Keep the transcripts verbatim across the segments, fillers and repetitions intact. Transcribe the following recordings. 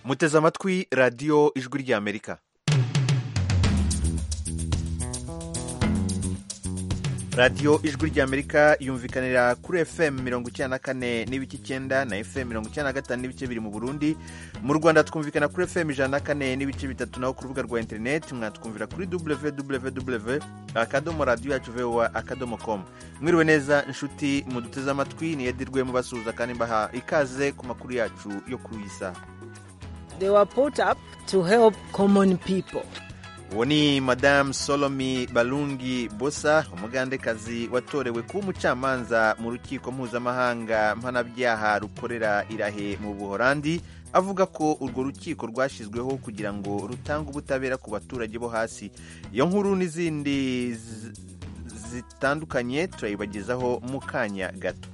muteze amatwi radiyo ijwi ry'amerika. radiyo ijwi ry'amerika yumvikanira kuri fm mirongo icyenda na kane n'ibice icyenda na fm mirongo icyenda na gatanu n'ibice biri mu burundi. Mu rwanda twumvikana kuri fm ijana na kane n'ibice bitatu, naho ku rubuga rwa interineti mwatwumvira kuri www akadomo radiyo yacu voa akadomo com. mwiriwe neza inshuti muduteze amatwi, niyedirwe mubasuhuza kandi mbaha ikaze ku makuru yacu yo kuri iyi saha. They were put up to help common people. Uwo ni Madame Solomi Balungi Bosa, umugandekazi watorewe kuba umucamanza mu rukiko mpuzamahanga mpanabyaha rukorera Irahe mu Buholandi, avuga ko urwo rukiko rwashyizweho kugira ngo rutange ubutabera ku baturage bo hasi. Iyo nkuru n'izindi zitandukanye turayibagezaho mu kanya gato.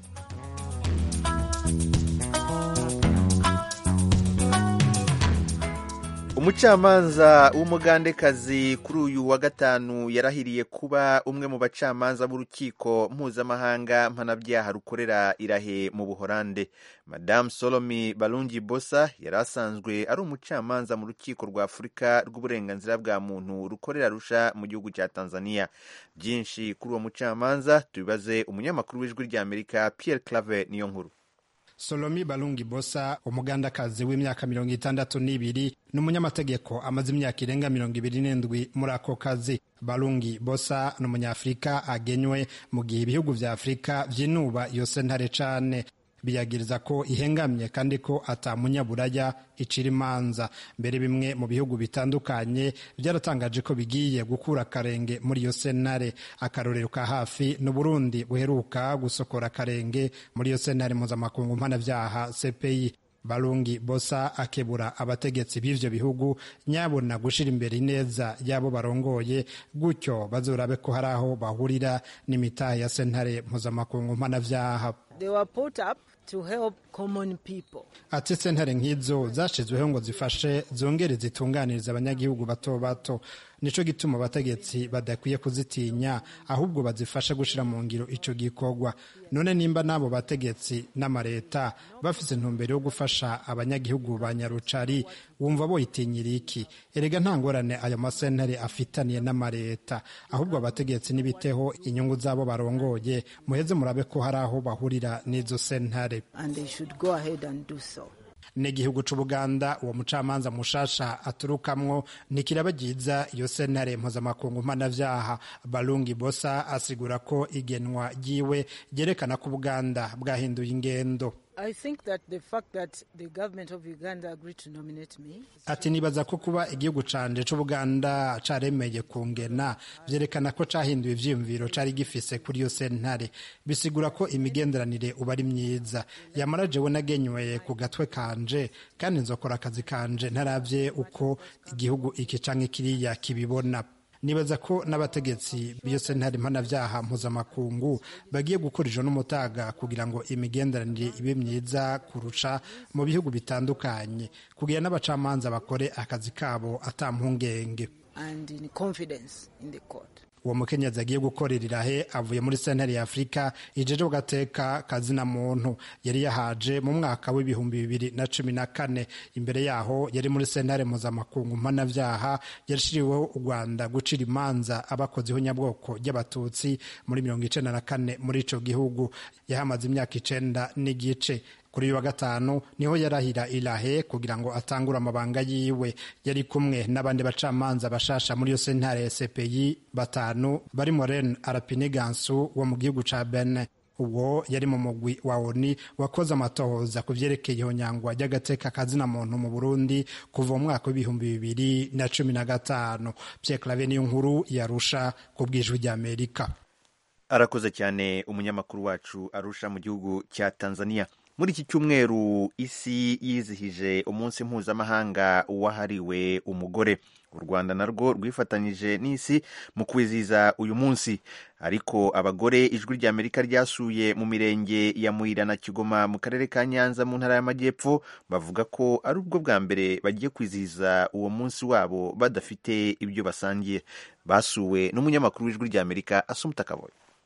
Umucamanza w'umugandekazi kuri uyu wa gatanu yarahiriye kuba umwe mu bacamanza b'urukiko mpuzamahanga mpanabyaha rukorera Irahe mu Buholande. Madame Solomi Balungi Bosa yari asanzwe ari umucamanza mu rukiko rwa Afurika rw'uburenganzira bwa muntu rukorera Arusha mu gihugu cya Tanzania. Byinshi kuri uwo mucamanza tubibaze umunyamakuru w'ijwi ry'Amerika Pierre Claver niyo nkuru. Solomi Balungi Bosa, umugandakazi w'imyaka mirongo itandatu n'ibiri, n'umunyamategeko amaze imyaka irenga mirongo ibiri n'indwi muri ako kazi. Balungi Bosa ni umunyafrika agenywe mu gihe ibihugu vya Afrika vyinuba iyo sentare cane, biyagiriza ko ihengamye kandi ko atamunyaburaya icira imanza. Mbere bimwe mu bihugu bitandukanye byaratangaje ko bigiye gukura karenge muri iyo sentare. Akarorero ka hafi n'u Burundi buheruka gusokora karenge muri iyo sentare mpuzamakungu mpanavyaha C P I. Balungi Bosa akebura abategetsi b'ivyo bihugu nyabona gushira imbere ineza yabo barongoye, gutyo bazorabe ko hari aho bahurira n'imitahe ya sentare mpuzamakungu mpanavyaha. They were put up to help common people. Ati sentare nk'izo zashizweho ngo zifashe zongere zitunganiriza abanyagihugu bato bato. Nico gituma abategetsi badakwiye kuzitinya, ahubwo bazifasha gushira mu ngiro ico gikorwa. None nimba nabo bategetsi n'amareta bafise intumbero yo gufasha abanyagihugu ba Nyarucari, wumva boyitinyira iki? Erega nta ngorane ayo masentare afitaniye n'amareta, ahubwo abategetsi nibiteho inyungu zabo barongoye, muheze murabe ko hari aho bahurira n'izo sentare. And they should go ahead and do so. N'igihugu c'Ubuganda uwo mucamanza mushasha aturukamwo nikirabagiza iyo sentare mpuzamakungu mpanavyaha. Balungi Bosa asigura ko igenwa ryiwe ryerekana ko Ubuganda bwahinduye ingendo. I think that the fact that the government of Uganda agreed to nominate me. Ati nibaza ko kuba igihugu canje c'Ubuganda caremeye kungena vyerekana ko cahinduye ivyiyumviro cari gifise kuri iyo sentare. Bisigura ko imigenderanire uba ari myiza. Yamara jewe nagenywe ku gatwe kanje kandi nzokora akazi kanje ntaravye uko igihugu iki canke kiriya kibibona. Nibaza ko n'abategetsi b'iyo sentare mpanavyaha mpuzamakungu bagiye gukora ijo n'umutaga kugira ngo imigenderanire ibe myiza kurusha mu bihugu bitandukanye, kugira n'abacamanza bakore akazi kabo atampungenge. And in confidence in the court. Uwo mukenyezi agiye gukorera Irahe avuye muri sentare ya Afrika ijeje gateka kazina muntu. Yari yahaje mu mwaka w'ibihumbi bibiri na cumi na kane. Imbere yaho yari muri sentare mpuzamakungu mpanavyaha yarishiriweho u Rwanda gucira imanza abakozi b'nyabwoko ry'abatutsi muri mirongo icenda na kane muri ico gihugu. Yahamaze imyaka icenda n'igice. Kuri uyu wa gatanu niho yarahira Irahe kugira ngo atangure amabanga yiwe. Yari kumwe n'abandi bacamanza bashasha muri yo sentare ya C P I batanu, bari Moren Arapinigansu wo mu gihugu ca Benin. Uwo yari mu mugwi wa O N U wakoze amatohoza ku vyerekeye ihonyangwa ry'agateka kazina muntu mu Burundi kuva mu mwaka w'ibihumbi bibiri na cumi na gatanu. Pierre Claver niyo nkuru yarusha ku bw'ijwi ry'Amerika. Arakoze cyane umunyamakuru wacu Arusha mu gihugu cya Tanzania. Muri iki cyumweru isi yizihije umunsi mpuzamahanga wahariwe umugore. U Rwanda narwo rwifatanyije n'isi mu kwizihiza uyu munsi, ariko abagore ijwi ry'Amerika ryasuye mu mirenge ya Muyira na Kigoma mu karere ka Nyanza mu ntara y'Amajyepfo bavuga ko ari ubwo bwa mbere bagiye kwizihiza uwo munsi wabo badafite ibyo basangiye. Basuwe n'umunyamakuru w'ijwi ry'Amerika Asumta Kaboyi.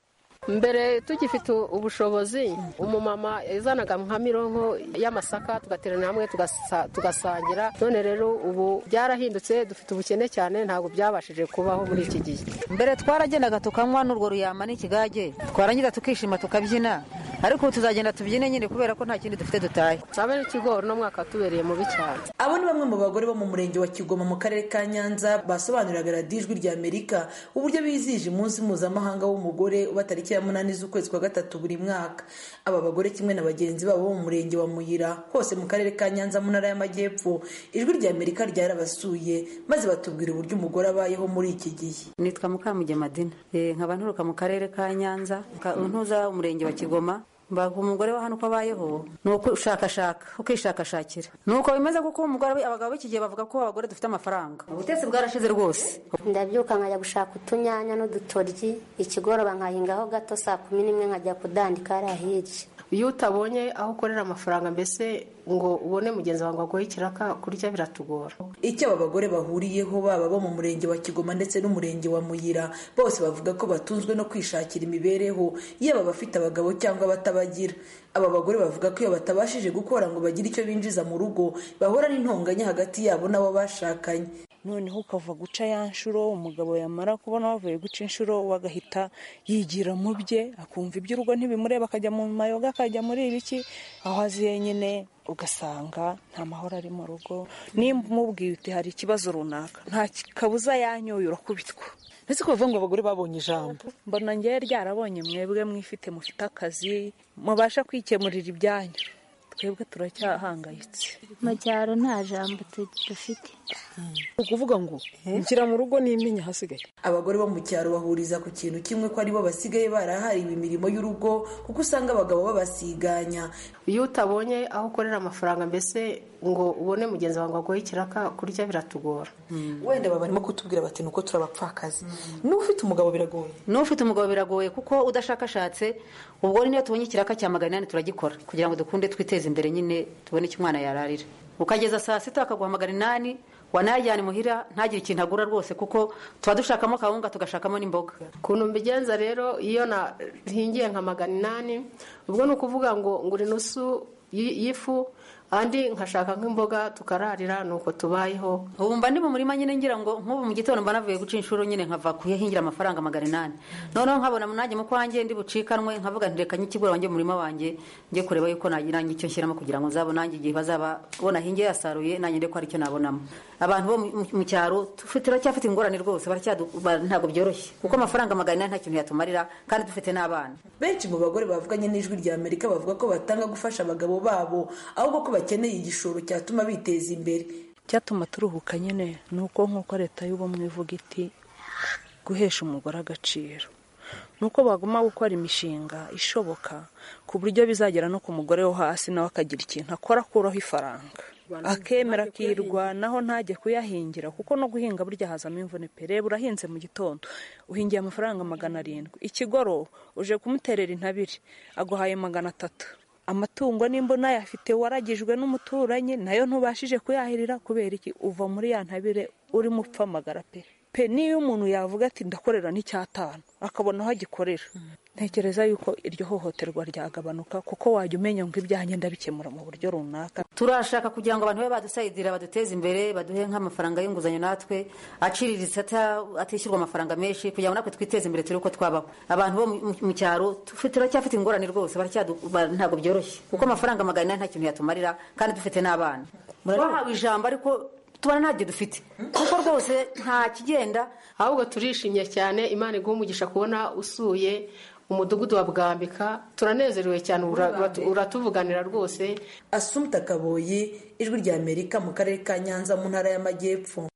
mbere tugifite ubushobozi umumama yazanaga nka mironko y'amasaka tugaterana hamwe tugasa, tugasangira none rero ubu byarahindutse dufite ubukene cyane ntabwo byabashije kubaho muri iki gihe. Mbere twaragendaga tukanywa n'urwo ruyama n'ikigage twarangiza tukishima tukabyina ariko tuzagenda tubyine nyine kubera ko nta kindi dufite dutaye. Sabe n'ikigori no mwaka tubereye mubi cyane. Abo ni bamwe mu bagore bo mu murenge wa Kigoma mu karere ka Nyanza basobanuriraga radiyo Ijwi rya Amerika uburyo bizije umunsi mpuzamahanga w'umugore uba tariki ya munani z'ukwezi kwa gatatu buri mwaka. Aba bagore kimwe na bagenzi babo bo mu murenge wa Muyira hose mu karere ka Nyanza mu ntara y'Amajyepfo Ijwi rya Amerika ryarabasuye maze batubwira uburyo umugore abayeho muri iki gihe. Nitwa Mukamugema Dina eh nkaba nturuka mu karere ka Nyanza ntuza umurenge wa Kigoma. Mbaga umugore wa hano uko abayeho nuko ushakashaka ukishakashakira nuko bimeze kuko umugore abagabo b'iki gihe bavuga ko abagore dufite amafaranga ubutesi bwarashize rwose. Ndabyuka nkajya gushaka utunyanya n'udutoryi ikigoroba nkahingaho gato saa kumi n'imwe nkajya kudandika ari ahirya. Iyo utabonye aho ukorera amafaranga mbese ngo ubone mugenzi wawe agoye ikiraka kurya biratugora. Icyo aba bagore bahuriyeho baba bo mu murenge wa Kigoma ndetse n'umurenge wa Muyira bose bavuga ko batunzwe no kwishakira imibereho yaba bafite abagabo cyangwa batabagira. Aba bagore bavuga ko iyo batabashije gukora ngo bagire icyo binjiza mu rugo bahora n'intonganya hagati yabo n'abo bashakanye. Noneho ukava guca ya nshuro umugabo yamara kubona bavuye guca inshuro wagahita yigira mu bye akumva iby'urugo ntibimureba akajya mu mayoga akajya muri ibiki aho aziye nyine ugasanga nta mahoro ari mu rugo. Nimba umubwiye uti hari ikibazo runaka nta kabuza yanyoye urakubitwa. Ndetse ko bavuga ngo abagore babonye ijambo. Mbona ngiye ryarabonye mwebwe mwifite mufite akazi mubasha kwikemurira ibyanyu. Twebwe turacyahangayitse. Mu cyaro nta jambo dufite. Ukuvuga ngo ngira mu rugo n'imenya hasigaye. Abagore bo mu cyaro bahuriza ku kintu kimwe ko ari bo basigaye barahariwe imirimo y'urugo kuko usanga abagabo babasiganya. Iyo utabonye aho ukorera amafaranga mbese ngo ubone mugenzi wawe agoye ikiraka kurya biratugora. Wenda baba barimo kutubwira bati nuko turabapfakazi. N'ufite umugabo biragoye. N'ufite umugabo biragoye kuko udashakashatse ubwo niyo tubonye ikiraka cya magana inani turagikora kugira ngo dukunde twiteze imbere nyine tubone icyo umwana yararira. Ukageza saa sita akaguha magana inani wanayajyana muhira ntagire ikintu agura rwose kuko tuba dushakamo kawunga tugashakamo n'imboga. Kuntu mbigenza rero iyo nahingiye nka magana inani ubwo ni ukuvuga ngo ngura inusu y'ifu andi nkashaka nk'imboga tukararira nuko tubayeho. Ubu mba ndi mu murima nyine ngira ngo nk'ubu mu gitondo mba navuye guca inshuro nyine nkava kuyahingira amafaranga magana inani noneho nkabona nanjye mu kwanjye ndi bucikanwe nkavuga ntireka nyikigura wanjye mu murima wanjye njye kureba yuko nagira icyo nshyiramo kugira ngo nzabo nanjye igihe bazaba bona hingiye yasaruye nanjye ndeko ari cyo nabonamo. Abantu bo mu cyaro dufite turacyafite ingorane rwose ntabwo byoroshye kuko amafaranga magana inani nta kintu yatumarira kandi dufite n'abana. Benshi mu bagore bavuganye n'Ijwi rya Amerika bavuga ko batanga gufasha abagabo babo ahubwo ko bakeneye igishoro cyatuma biteza imbere. Cyatuma turuhuka nyine nuko nk'uko leta y'ubumwe ivuga iti guhesha umugore agaciro nuko baguma gukora imishinga ishoboka ku buryo bizagera no ku mugore wo hasi nawe akagira ikintu akora akuraho ifaranga akemera akirwanaho ntajye kuyahingira kuko no guhinga burya hazamo imvune pe. Reba urahinze mu gitondo uhingiye amafaranga magana arindwi ikigoro uje kumuterera intabire aguhaye magana atatu. Amatungo nimba nayafite waragijwe n'umuturanyi nayo ntubashije kuyahirira kubera iki uva muri ya ntabire uri mupfa magara pe. Pe niyo umuntu yavuga ati ndakorera n'icyatanu akabona aho agikorera ntekereza yuko iryo hohoterwa ryagabanuka kuko wajya umenya ngo ibyanjye ndabikemura mu buryo runaka. Turashaka kugira ngo abantu be badusayidira baduteze imbere baduhe nk'amafaranga y'inguzanyo natwe aciriritse atishyurwa amafaranga menshi kugira ngo natwe twiteze imbere turi uko twabaho. Abantu bo mu cyaro turacyafite ingorane rwose ntabwo byoroshye kuko amafaranga magana inani nta kintu yatumarira kandi dufite n'abana. Bahawe ijambo ariko tubana ntabyo dufite kuko rwose nta kigenda ahubwo turishimye cyane. Imana iguha umugisha kubona usuye umudugudu wa Bwambika turanezerewe cyane uratuvuganira rwose. Assumpta Kaboyi Ijwi rya Amerika mu karere ka Nyanza mu ntara y'Amajyepfo.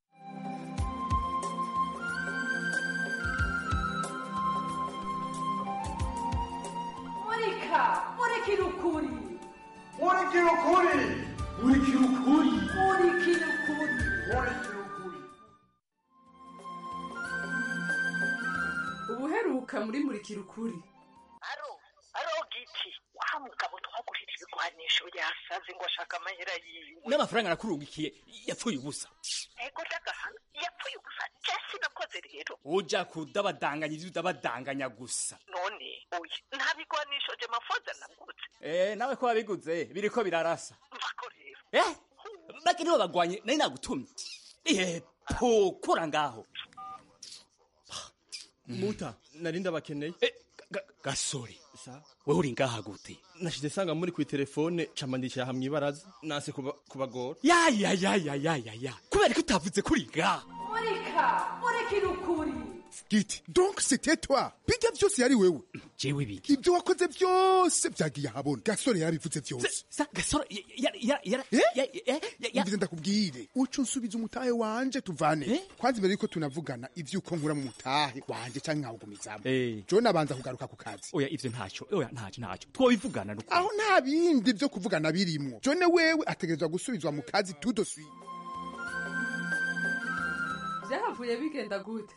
Murika murikira ukuri murikira ukuri murikira ukuri murikira ukuri murikira ukuri. Ubuheruka muri murikira ukuri. Aro aro giti wa mugabo twagurira ibigwanisho yasaze ngo ashaka amahera yiwe n'amafaranga nakurugikiye yapfuye ubusa. Ego ndagahana yapfuye ubusa cyase urakoze rero uja kudabadanganya ivyo udabadanganya gusa none oya nta bigwanisho je mafoza nagutse eh nawe ko wabiguze biriko birarasa mvako rero eh baki nibo bagwanye nari nagutumye eh po kura ngaho muta nari ndabakeneye gasore wewe uri ngaha gute nashize sanga muri ku telefone camandikira hamwe ibaraza nase kubagora ya ya ya ya ya ya ya kubera ko utavuze kuri ngaha murika murikira ukuri giti donc c'était toi bijya byose yari wewe jewe biki ibyo wakoze byose byagiye ahabona gasore yarabivuze byose sa gasore ya ya ya ya ya ndakubwire uco nsubiza umutahe wanje tuvane kwanza imbere yuko tunavugana ivyuko nkura mu mutahe wanje canke nkawugumizamo jo nabanza kugaruka ku kazi oya ivyo ntacyo oya ntacyo ntacyo twobivugana nuko aho nta bindi byo kuvugana birimwo jone wewe ategerezwa gusubizwa mu kazi tout de suite vyahavuye bigenda gute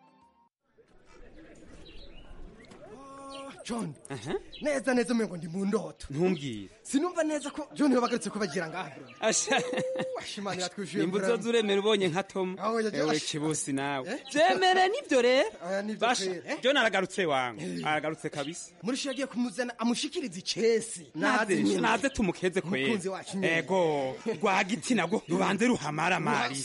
John, uh-huh. neza neza umengo ndi mu ndoto. Ntumbwire. Sinumva neza ko John yabagarutse ko bagira ngaha. Asha. Washimani yatwishuye. Imbuzo zuremera ubonye nka Tom. Ewe kibusi nawe. Jemere nivyo rero. Basha. John aragarutse wangu. Aragarutse kabisa. Murishi yagiye kumuzana amushikiriza icesi. Naze naze tumukeze kwera. Mukunzi wacu nyine. Ego, rwa giti nago rubanze ruhamara mari.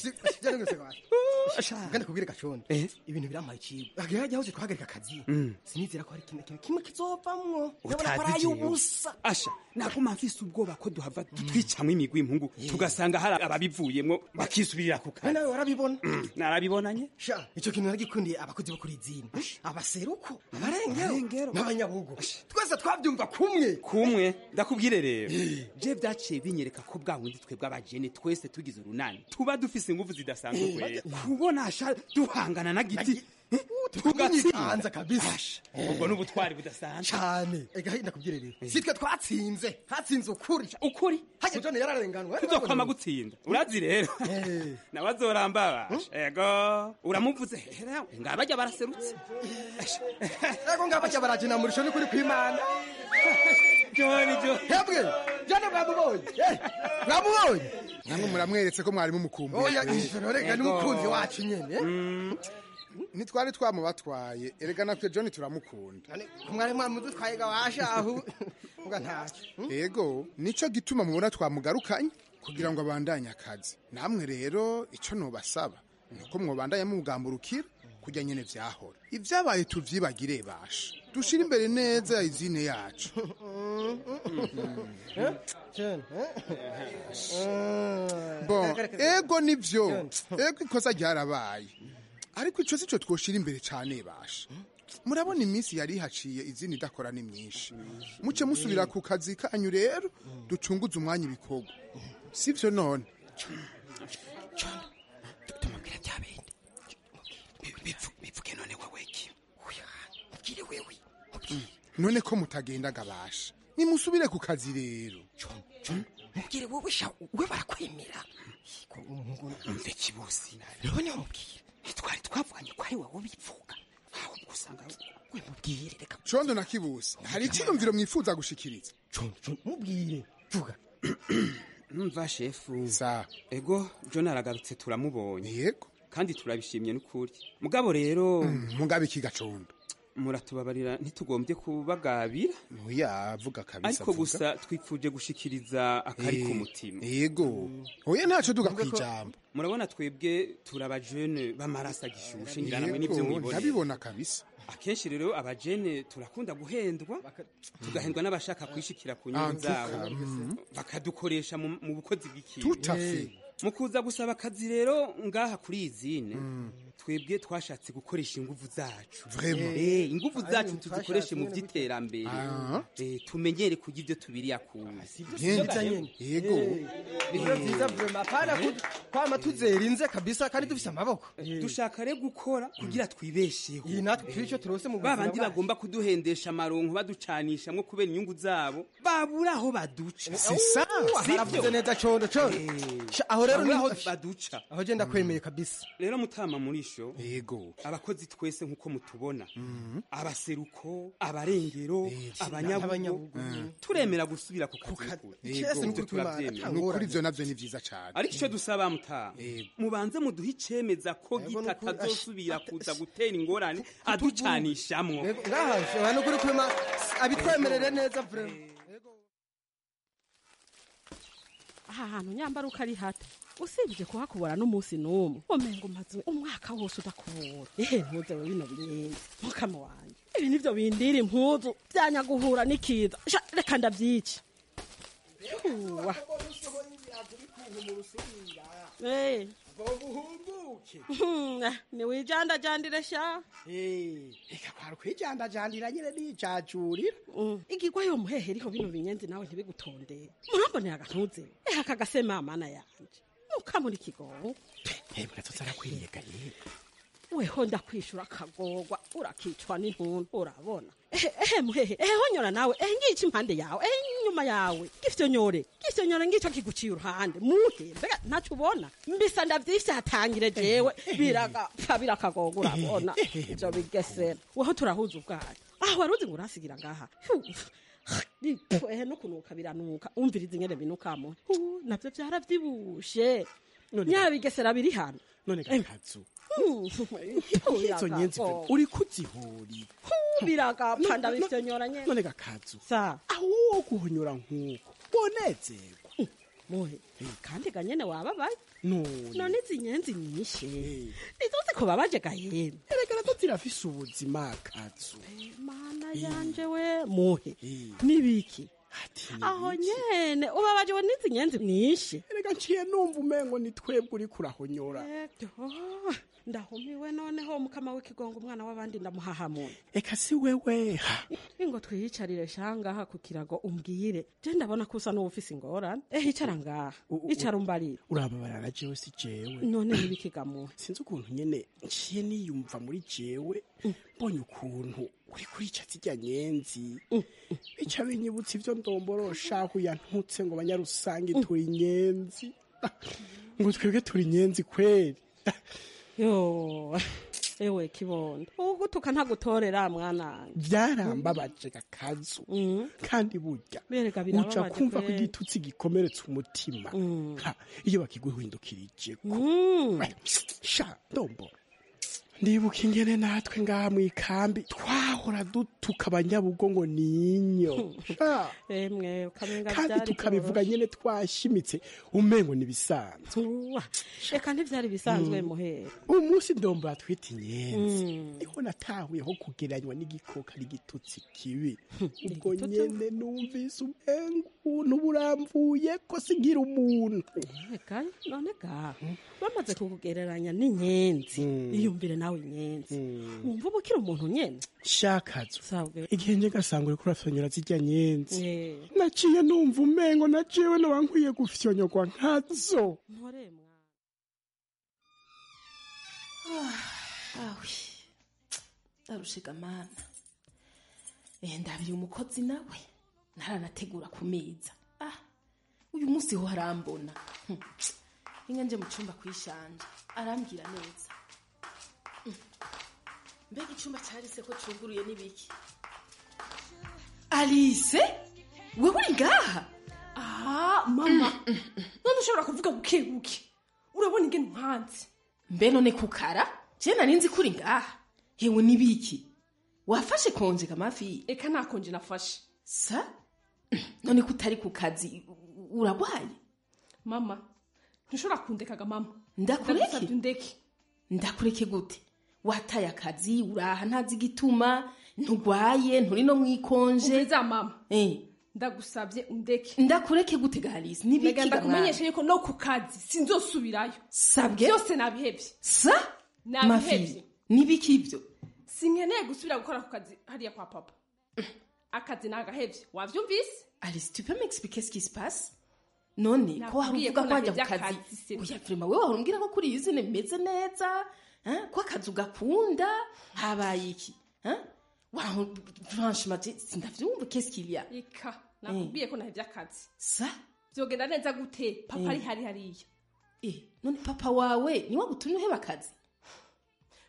Ganda kubwire gacondo. Ibintu biramaye ikigo. Ageraje aho twahagarika akazi. Sinizera ko hari ikintu kimwe kizovamwo. Utazi ubusa. Asha, naguma mfise ubwoba ko duhava twicamwe imigwi impungu tugasanga hari ababivuyemwo bakisubirira ku kazi. Nawe warabibona? Narabibonanye. Sha, ico kintu nagikundiye abakozi bo kuri izina. Abaseruko, abarengero, n'abanyabugo. Twese twabyumva kumwe. Kumwe, ndakubwire rero. Je vyaciye binyereka ko bwa wundi twebwe abajene twese tugize urunani. Tuba dufise ingufu zidasanzwe kwera. Kubona asha duhangana na giti. tugatsinda kabisa ubwo n'ubutwari budasanzwe cyane ega hinda kubwire rero sitwe twatsinze hatsinze ukuri ukuri haje John yararenganwa tuzokwama gutsinda urazi rero nabazoramba ego uramuvuze hera ngabajya baraserutse ego ngabajya baraje na murisho ni kuri kwimana John John hebwe John bwamubonye bwamubonye namwe muramweretse ko mwari mumukumbuye oya ijoro rega n'umukunzi wacu nyene nitwari twamubatwaye erega natwe John turamukunda mwari mwamudutwaye gawasha aho uga ntacyo yego nico gituma mubona twamugarukanye kugira ngo abandanye akazi namwe rero ico nobasaba nuko mwobandanya mugamburukira kujya nyene vyahora ivyabaye tuvyibagire basha dushira imbere neza izine yacu bon ego nivyo ego ikosa ryarabaye ariko ico sico twoshira imbere cyane basha murabona iminsi yari haciye izini idakora ni myinshi muce musubira ku kazi kanyu rero ducunguze umwanya ibikorwa sivyo none tumubwira byabindi bivuge none wewe ki ukiri wewe none ko mutagenda gabasha nimusubire ku kazi rero mubwire wowe sha we barakwemera umve kibusi rero ni mubwire twari twavanye ko ari wowe bivuga aho gusanga we mubwire reka condo na kibusi hari ikiyumviro mwifuza gushikiriza condo mubwire vuga numva shefu sa ego John aragarutse turamubonye yego kandi turabishimye n'ukuri mugabo rero mugabe kigacondo muratubabarira ntitugombye kubagabira oya vuga kabisa ariko gusa twipfuje gushikiriza akari ku mutima yego oya ntaco duga kwijambo murabona twebwe turabajene bamarasa gishushe ngira namwe nivyo mwibone ndabibona kabisa akenshi rero abajene turakunda guhendwa tugahendwa n'abashaka kwishikira ku nyungu zabo bakadukoresha mu bukozi bw'ikintu mu kuza gusaba akazi rero ngaha kuri izine twebwe twashatse gukoresha ingufu zacu eh ingufu zacu tuzikoreshe mu byiterambere eh tumenyere kugira ibyo tubiriya kuzi yego ibyo byiza vraiment pana kwama tuzerinze kabisa kandi dufise amaboko dushaka rero gukora kugira twibesheho iyi natwe turico turose mu babandi bagomba kuduhendesha amaronko baducanisha mwo kubera inyungu zabo babura aho baduca sisa baravuze neza condo condo aho rero niho baduca aho genda kwemeye kabisa rero mutama muri inyigisho yego abakozi twese nkuko mutubona abaseruko abarengero abanyabugo turemera gusubira ku kazi kuri ivyo navyo ni vyiza cane ariko ico dusaba muta mubanze muduhe icemeza ko gita tazosubira kuza gutera ingorane aducanishamwo ngahaje hano kuri kwema abitwemerere neza vraiment aha hantu nyambara uko ari hata usibye kuhakubura n'umunsi n'umwe umenga umaze umwaka wose udakubura ehe ntuze we bino binyenzi mukama wanjye ibi nivyo bindira impuzu byanyaguhura n'ikiza reka ndavyica uwa eh bobuhumbuke ni wijanda jandire sha eh eka kwaro kwijanda jandira nyine n'icacurira igirwa yo muheheriho bino binyenzi nawe ntibigutondera murambonera agantuze eh akagasema amana yanje mukamuri kigongo eh mwatsara kwiyeganye weho ndakwishura akagogwa urakicwa n'intuntu urabona ehe ehe muhehe ehe honyora nawe ehe ngici impande yawe ehe inyuma yawe gifite nyore gifite nyore ngico kiguciye uruhande muhe mbega ntacu ubona mbisa ndavyifye hatangire jewe biraga birakagogwa urabona ivyo bigesera weho turahuza ubwayo aho waruzi ngo urasigira ngaha ehe no kunuka biranuka umviriza ingene binukamo navyo vyaravyibushe nyabigesera biri hano none gakazu izo nyenzi uri kuzihori biragapanda bifyonyora nyene none gakazu sa aho wo guhonyora nkuko bonezerwa mohe kandi ganyene wababaye none none izi nyenzi nyishe nizo zikubabaje gahembe erega nazo zirafise ubuzima kazu mana yanje we mohe nibiki aho nyene ubabaje we nizi nyenzi nyishe erega nciye numva umengo ni twebwe uri kurahonyora ndahumiwe noneho mukama w'ikigongo umwana w'abandi ndamuhahamuye eka si wewe ingo twiyicarire shangaha ku kirago umbwire je ndabona ko usa n'ufise ingorane eh icara ngaha icara umbarira urababarana jewe si jewe none nibikigamuhe sinzi ukuntu nyene nciye niyumva muri jewe mbonye ukuntu uri kurica zirya nyenzi bica binyibutsa ivyo ndomborosha aho yantutse ngo banyarusange turi nyenzi ngo twebwe turi nyenzi kweri yo ewe kibondo ugutuka ntagutorera mwana byarambabaje gakazu kandi burya uca kumva ko igitutsi gikomeretsa umutima iyo bakiguhindukirije sha ndombo ndibuka ingene natwe ngaha mu ikambi twahora dutuka abanyabugo ngo ninyo emwe ukamenga kandi tukabivuga nyene twashimitse umengo nibisanzwe eka ntivyari bisanzwe muhera umunsi ndombo atwita inyenzi niho natahuyeho kugeranywa n'igikoka ari gitutsi kibi ubwo nyene numvise umengo buramvuye ko sigira umuntu eka none ga bamaze kukugereranya n'inyenzi iyumvire nawe inyenzi wumva ubukira umuntu nyene shakazo igihe nje gasanga uri kurafyonyora zirya nyenzi naciye numva umengo na jewe no wankwiye gufyonyogwa nkazo mpore mwana awi arushiga mana eh ndabiri umukozi nawe naranategura ku meza ah uyu munsi ho harambona inga nje mu cyumba kwishanja arambwira neza mbega icyumba cyarise ko cyuguruye n'ibiki Alice wewe uri ngaha ah mama none ushobora kuvuga buke buke urabona ingene mpanze mbe none kukara je nari nzi kuri ngaha hewe n'ibiki wafashe konje kamafi eka nta konje nafashe sa none kutari ku kazi uragwaye mama ntushobora kundekaga mama ndakureke ndeke ndakureke gute wataye akazi uraha ntazi gituma ntugwaye nturi no mwikonje umviriza mama eh ndagusabye undeke ndakureke gute gahalisi nibiki ndakumenyesha yuko no ku kazi sinzosubirayo sabwe byose nabihebye sa nabihebye nibiki ivyo sinkeneye gusubira gukora ku kazi hariya kwa papa akazi nagahebye wavyumvise Alice tu peux m'expliquer ce qui se passe none ko waruvuga ko wajya ku kazi uya vrema wewe warumbwira ko kuri izine meze neza hein ko akazi ugakunda habaye iki hein waho franchement sindavyumva qu'est-ce qu'il y a ika nakubwiye ko nahebye akazi sa byogenda neza gute papa ari hari hariya eh none papa wawe ni wagutumye uheba akazi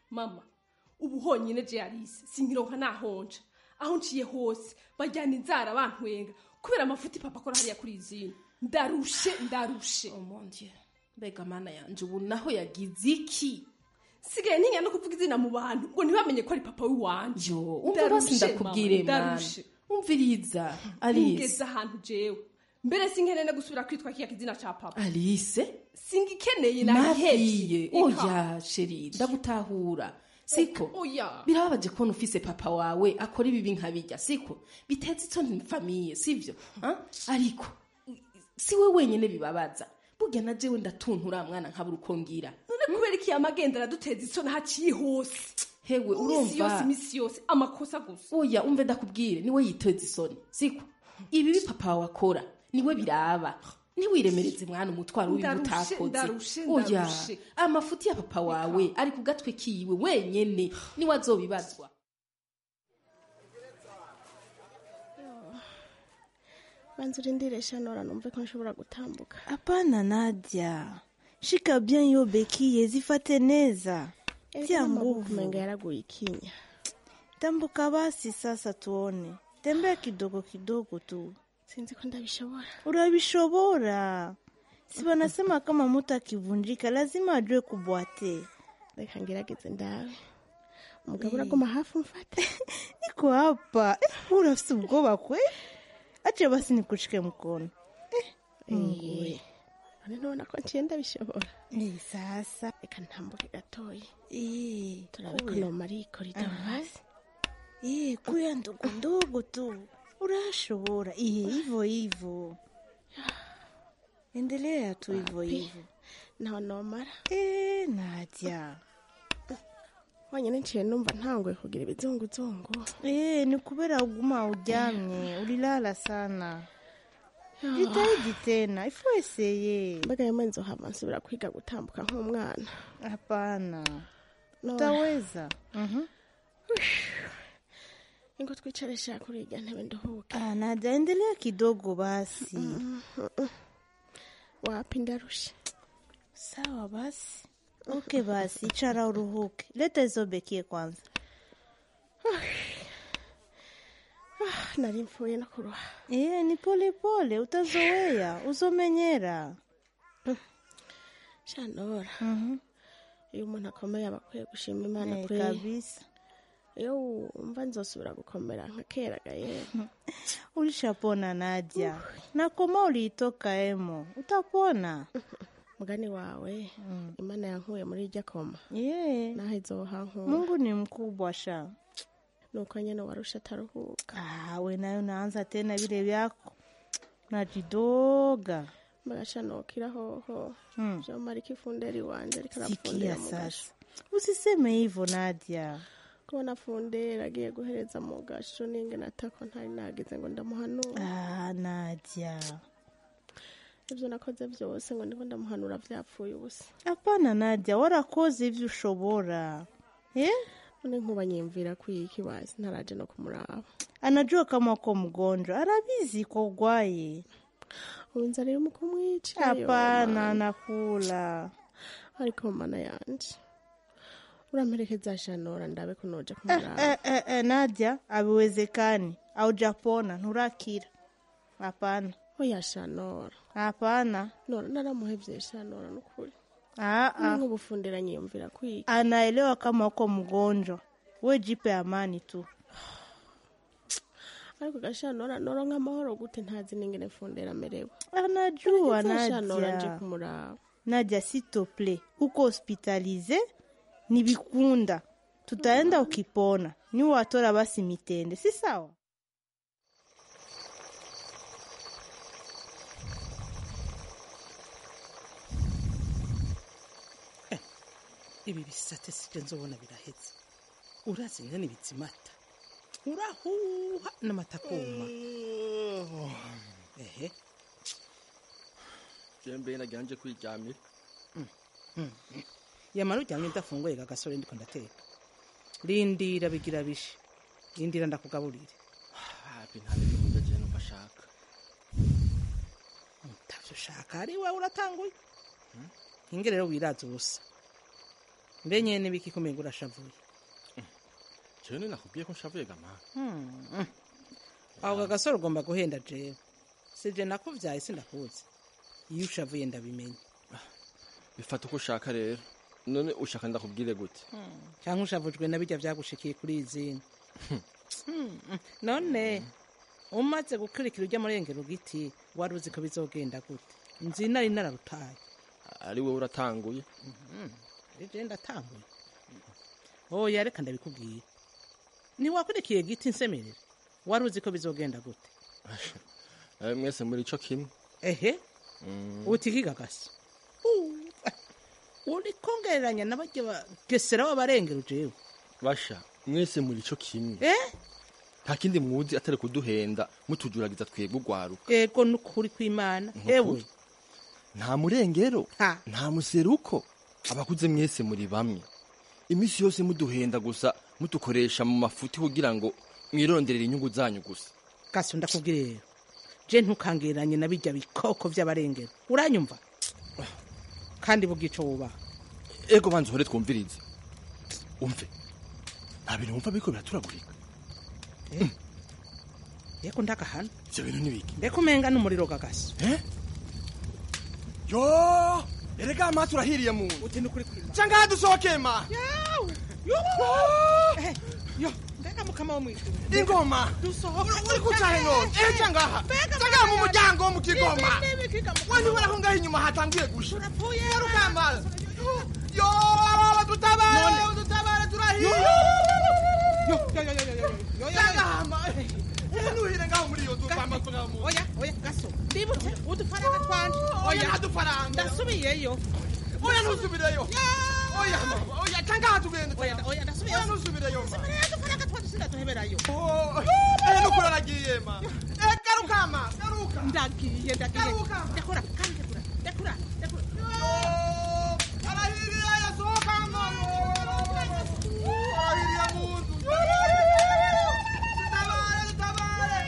mama ubu honyine je Alice sinkironka nahonja aho nciye hose bajyana inzara bantwenga kubera amafuti papa akora hariya kuri izina ndarushe ndarushe oh mon dieu mbega mana yanje ubu naho yagize iki sigaye ntinya no kuvuga izina mu bantu ngo ntibamenye ko ari papa w'iwanje yo umva basi ndakubwire mwana umviriza Alice ngeze ahantu jewe mbere sinkeneye gusubira kwitwa kiya kizina cha papa Alice singikeneye nahebye oya sheri ndagutahura siko oya birababaje kubona ufise papa wawe akora ibibi nkabijya siko bitetse itsoni famiye sivyo ariko si we wenyene bibabaza burya na jewe ndatuntura mwana nkabura uko ngira none kubera iki amagenda araduteza itsoni haciye hose hewe urumva imisi yose amakosa gusa oya umve ndakubwire niwe yiteza isoni siko ibi papa wawe akora niwe biraba niwiremereze mwana umutwaro w'ibintu utakoze oya amafuti ya papa wawe ari ku gatwe kiwe wenyene niwe azobibazwa banza urindire Shanora numve ko nshobora gutambuka. Hapana Nadia, shika bien yo bekiye zifate neza, tia nguvu. Kumenga yaraguye ikinya. Tambuka basi sasa tuone, tembea kidogo kidogo tu. Sinzi ko ndabishobora. Urabishobora. Si wanasema kama mtu akivunjika lazima ajue kubwate. Reka ngerageze ndawe. Umugabo uragoma hafi umfate. Niko hapa. Urafise ubwoba kwe? Acha basi nikushike mkono. Eh. Eh. Ane nona ko nciye ndabishobora. Eh sasa reka ntambuke gatoyi. Eh. Turabe ko no mari corridor hasi. Eh, kuya ndogo ndogo tu. Urashobora. Eh, hivyo hivyo. Endelea tu hivyo hivyo. Na nomara. Eh, Nadia. Wanyene nciye numva ntangwe kugira ibizunguzungu. Eh, ni kubera uguma uryamye, ulilala sana. Jitahidi tena, ifueseye. Mbega yemwe nzohava nsubira kwiga gutambuka nk'umwana. Hapana. Utaweza. Mhm. Ingo twicaresha kuri irya ntebe ndohuke. Ah, Nadia, endelea kidogo basi. Mm -hmm. Wapi ndarusha. Sawa basi. Okay basi, ichara uruhuke. Leta hizo bekie kwanza. Ah, nari mfuye na kuruha. Eh, ni pole pole, utazoea, uzomenyera. Shanora. Mhm. Iyo umuntu akomeye abakwiye gushima Imana Eh, kuri. kabisa. Yo umva nzosubira gukomera nka kera gaye. Ulishapona Nadia. Uh. Na koma ulitoka emo, utapona. Mugani wawe, mm. Imana yankuye muri irya koma. Yeah. Nahizo hanku. Mungu ni mkubwa sha. Nuko nyene warusha taruhuka. Ah, we nayo naanza tena vile vyako. Najidoga. Magasha nokira hoho. Mm. Jo mari kifunderi wanje rikarafundira sasa. Usiseme hivyo Nadia. Ko nafundera agiye guhereza mu gasho ninge natako ntari nagize ngo ndamuhanura. Ah, Nadia. Ibyo nakoze byose ngo ndiko ndamuhanura vyapfuye ubusa. Hapana Nadia, warakoze ivyo ushobora. Eh? None nkuba nyimvira kwiki bazi ntaraje no kumuraba. Anajua kama uko mgonjwa, arabizi ko ugwaye. Unza rero mukumwica. Hapana, nakula. Ariko mana yanje. Uramerekeza Shanora ndabe kunoja kumuraba. Eh, eh, eh, Nadia, abiwezekani. Au Japona, nurakira. Hapana. Oya Shanora. Hapana. Nora naramuhevye Shanora nukuri. Ah ah. Ngo bufundira nyiyumvira kwiki. Anaelewa kama uko mgonjwa. We jipe amani tu. Ariko Gashanora noro nkamahoro gute ntazi ningene fundira merewe. Anajua Nadia. Shanora nje kumuraba. Nadia, s'il te plaît. Uko hospitalize ni bikunda. Tutaenda ukipona. Ni watora basi mitende. Si sawa? Ibi bisate sije nzobona biraheze. Urazi ngene bitsimata. Urahuha n'amatakoma. Ehe. Jembe naganje kwijamira. Mm. Yamara ujyamye ndafungoye gagasore ndiko ndateka. Lindira bigira bishi. Lindira ndakugaburire. Hapi ntane kuvuga je numva shaka. Utavyo shaka ari we uratanguye. Hmm? Inge rero wiraza ubusa. mbe nyene biki kumenga urashavuye jewe nakubwiye ko nshavuye gama Hmm. aho gasore ugomba guhenda jewe sije nakuvyaye sindakuzi iyo ushavuye ndabimenya bifata uko ushaka rero none ushaka ndakubwire gute cyangwa ushavujwe na bijya vyagushikiye kuri izina Hmm. none umaze gukurikira ujya murengero giti wari uzi ko bizogenda gute nzi nari nararutaye ari wowe uratanguye je ndatanguye oya reka ndabikubwiye niwakurikiye giti nsemerera wari uzi ko bizogenda gute Eh, mwese muri ico kimwe ehe Mm. utikigagasi uri kongereranya n'abajya bagesera b'abarengero jewe basha mwese muri ico kimwe eh nta kindi muzi atari kuduhenda mutujuragiza twebwe ugwaruka ego nukuri kw'Imana ewe nta murengero nta museruko abakuze mwese muri bamwe imisi yose muduhenda gusa mutukoresha mu mafuti kugira ngo mwironderere inyungu zanyu gusa kasi ndakubwira rero je ntukangereranye na bijya bikoko vy'abarengero uranyumva kandi bugico wubaha ego banze uhore twumvirize umve nta bintu wumva biriko biraturagurika yeko ndakahana ivyo bintu nibiki mbeko umenga n'umuriro gagasi yo erega amaso urahiriye mu uti nukuri kw'Imana canga dusohoke ma Eh, yo mbega mukama wo mwijuru ingoma dusohoka uri kucahe none eh canga aha canga mu muryango wo mu kigoma wani waraho ngaho inyuma hatangiye gusha urapfuye rukamba yo dutabare dutabare turahiye yo yo yo yo yo yo canga hama nuhire ngaho muri iyo dupamba tugamu oya oya gaso ndibutse udufaranga twanje oya dufaranga ndasubiyeyo oya ntusubireyo oya mama oya canga hatugende oya oya ndasubiyeyo oya ntusubireyo ma udufaranga twanje sindatuheberayo eh nukura nagiye ma eh garuka ma garuka ndagiye ndagiye ndakora kandi ndakora ndakora ndakora arahiriye yasohoka ma arahiriye mundu dutabare dutabare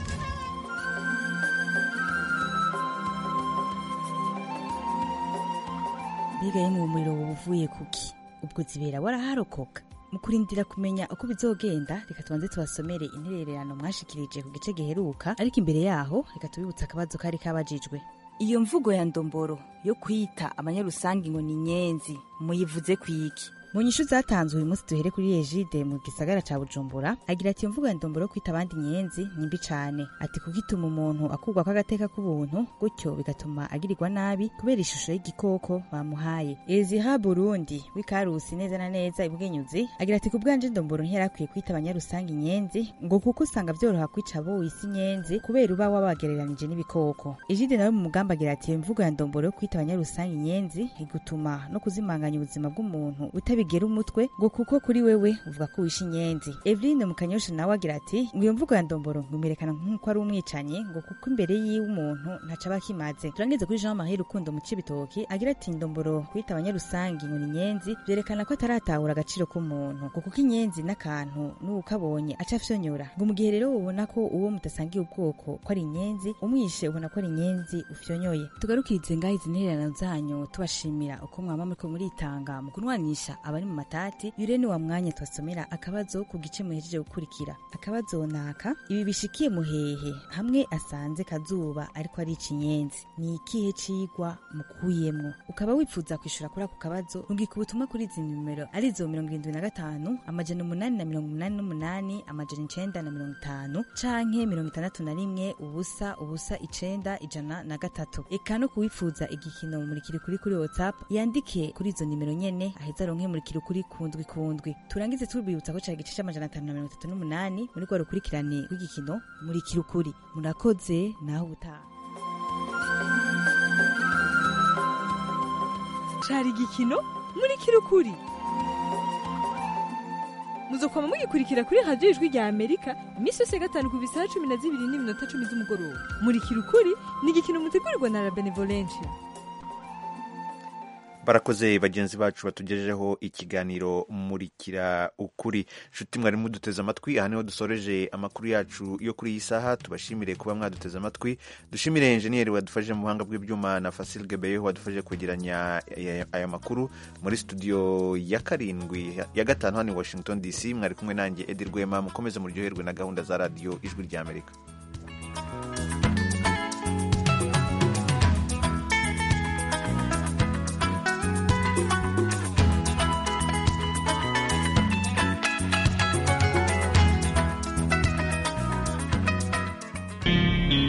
mbega yemwe umuriro woba uvuye kuki ubwo zibera waraharokoka mu kurindira kumenya uko bizogenda reka tubanze tubasomere interererano mwashikirije ku gice giheruka ariko imbere yaho reka tubibutse akabazo kari kabajijwe iyo mvugo ya ndomboro yo kwita abanyarusangi ngo ni nyenzi muyivuze kwiki mu nyishu zatanzwe uyu munsi duhere kuri Egide mu gisagara ca Bujumbura agira ati iyo mvugo ya ndomboro yo kwita abandi nyenzi ni mbi cane ati kuko ituma umuntu akurwa kw'agateka k'ubuntu gutyo bigatuma agirirwa nabi kubera ishusho y'igikoko bamuhaye Eziha Burundi w'Ikarusi neza na neza ibwenyuzi agira ati kubwanje ndomboro ntiyarakwiye kwita abanyarusangi nyenzi ngo kuko usanga vyoroha kwica abo isi nyenzi kubera uba wabagereranije n'ibikoko Egide nawe mu mugamba agira ati iyo mvugo ya ndomboro yo kwita abanyarusangi nyenzi igutuma no kuzimanganya ubuzima bw'umuntu bigera umutwe ngo kuko kuri wewe uvuga ko wishe inyenzi Eveline Mukanyosha nawe agira ati ngo iyo mvugo ya ndomboro ngumerekana nk'uko ari umwicanyi ngo kuko imbere yiwe umuntu ntaca bakimaze turangeze kuri Jean Marie Rukundo mu Cibitoki agira ati ndomboro kwita abanyarusangi ngo ni inyenzi byerekana ko ataratahura agaciro k'umuntu ngo kuko inyenzi n'akantu n'ukabonye aca afyonyora ngo mu gihe rero ubona ko uwo mutasangiye ubwoko ko ari inyenzi umwishe ubona ko ari inyenzi ufyonyoye tugarukirize ngaho izi ntererano zanyu tubashimira uko mwama muriko muritanga mu kunwanisha abari mu matati yurene wa mwanya twasomera akabazo ku gice muhejeje gukurikira akabazo naka ibi bishikiye muhehe hamwe asanze kazuba ariko ari ikinyenzi ni ikihe cigwa mukuyemwo ukaba wipfuza kwishura kuri ako kabazo ungika ubutumwa kuri izi numero arizo mirongo irindwi na gatanu amajana umunani na mirongo umunani n'umunani amajana icenda na mirongo itanu canke mirongo itandatu na rimwe ubusa ubusa icenda ijana na gatatu eka no kuwifuza igikino mumurikiri kuri kuri WhatsApp yandike kuri izo nimero nyene aheza ronke murikiri kuri kundwi kundwi turangize tubibutsa ko cari igice c'amajana atanu na mirongo itatu n'umunani muri rwa rukurikirane rw'igikino murikiri ukuri murakoze naho ubutaha cari igikino murikiri ukuri muzokwama mugikurikira kuri radiyo ijwi rya amerika iminsi yose gatanu ku bisaha cumi na zibiri n'iminota cumi z'umugoroba murikiri ukuri ni igikino mutegurirwa na la benevolencia barakoze bagenzi bacu batugejejeho ikiganiro murikira ukuri. Nshuti mwari muduteze amatwi, aha niho dusoreje amakuru yacu yo kuri iyi saha. Tubashimire kuba mwaduteze amatwi, dushimire enjeniyeri wadufashije mu buhanga bw'ibyuma na Fasil Gebeyeho wadufashije kwegeranya aya makuru. Muri studio ya karindwi ya gatanu hano i Washington D C mwari kumwe nanjye Edi Rwema. Mukomeze muryoherwe na gahunda za radio Ijwi ry'Amerika.